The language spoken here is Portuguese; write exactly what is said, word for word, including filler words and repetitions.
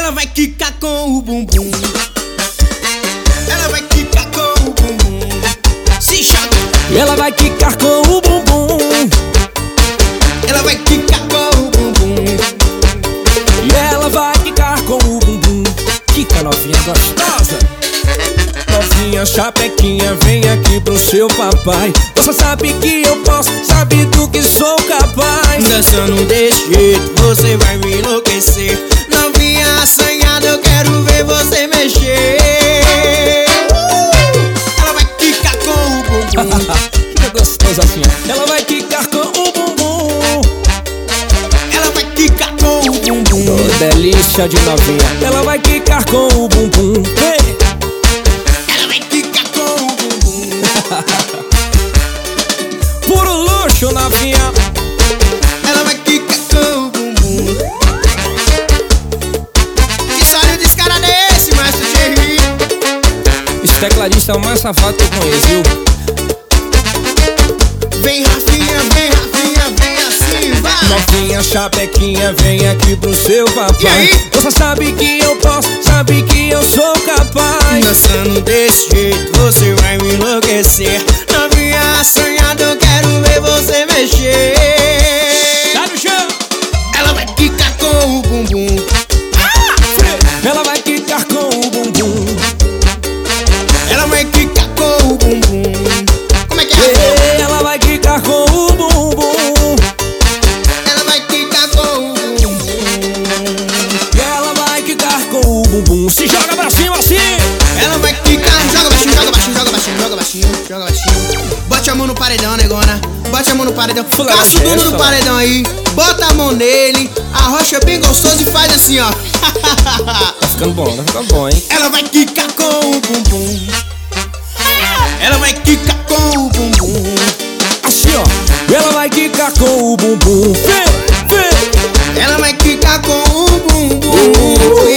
Ela vai quicar com o bumbum. Ela vai quicar com o bumbum. Se joga. Ela vai quicar com o bumbum. Ela vai quicar com o bumbum. E ela vai quicar com o bumbum. Quica, novinha gostosa. Novinha chapequinha, vem aqui pro seu papai. Você sabe que eu posso, sabe do que sou capaz. Dançando desse jeito, você vai me enlouquecer. Novinha assanhada, eu quero ver você mexer. Ela vai quicar com o bumbum. Que gostosa assim, ó. Ela vai quicar com o bumbum. Ela vai quicar com o bumbum. Oh, delícia de novinha. Ela vai quicar com o bumbum. Hey. Ela vai quicar com o bumbum. Puro luxo, novinha. Ela vai quicar com o bumbum. Que história desse cara desse, Master Jerry? Esse tecladista é o mais safado que eu conheço, viu? Vem Rafinha, vem Rafinha, vem assim, vai. Novinha chapequinha, vem aqui pro seu papai. E aí? Você sabe que eu posso, sabe que eu sou capaz. Dançando desse jeito, você vai me enlouquecer. Novinha assanhada, eu quero ver você mexer. Tá no chão. Ela vai quicar com o bumbum. Ela vai quicar com o bumbum. Ela vai quicar com o bumbum. Como é que é? Ela vai quicar com o bumbum. Ela vai quicar com o bumbum. Ela vai quicar com o bumbum. Se joga pra cima assim. Ela vai quicar, joga baixinho, joga baixinho, joga baixinho, joga baixinho, joga baixinho. Bote a mão no paredão, negona. Bote a mão no paredão. Fula Caça o na dono testa, do paredão aí. Bota a mão nele. Arrocha bem gostoso e faz assim, ó. Tá ficando bom, tá ficando bom, hein? Ela vai quicar com o bumbum. Ela vai quicar com o bumbum. Assim, ó. Ela vai quicar com o bumbum. Vê, vê. Ela vai quicar com o bumbum.